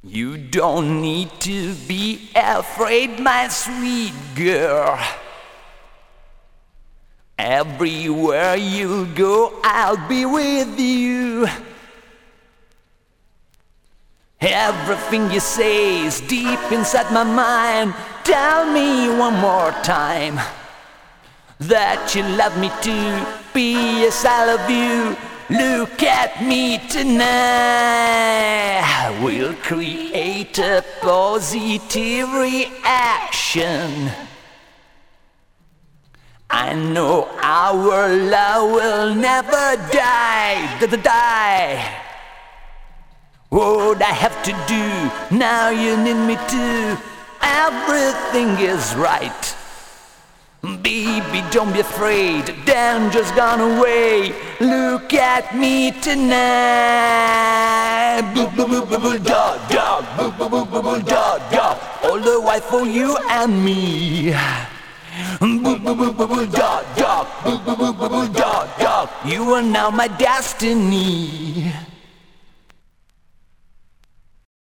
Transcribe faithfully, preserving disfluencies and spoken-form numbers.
You don't need to be afraid, my sweet girl. Everywhere you go, I'll be with you. Everything you say is deep inside my mind. Tell me one more time that you love me too. P S I love you. Look at me tonight. We'll create a positive reaction. I know our love will never die, die. What I have to do, now you need me to. Everything is right. Baby, don't be afraid, danger's gone away. Look at me tonight. Boo boo boo boo boo dog dog, boo boo boo boo boo dog dog. All the while for you and me. Boo boo boo boo boo dog dog, boo boo boo boo boo dog dog. You are now my destiny.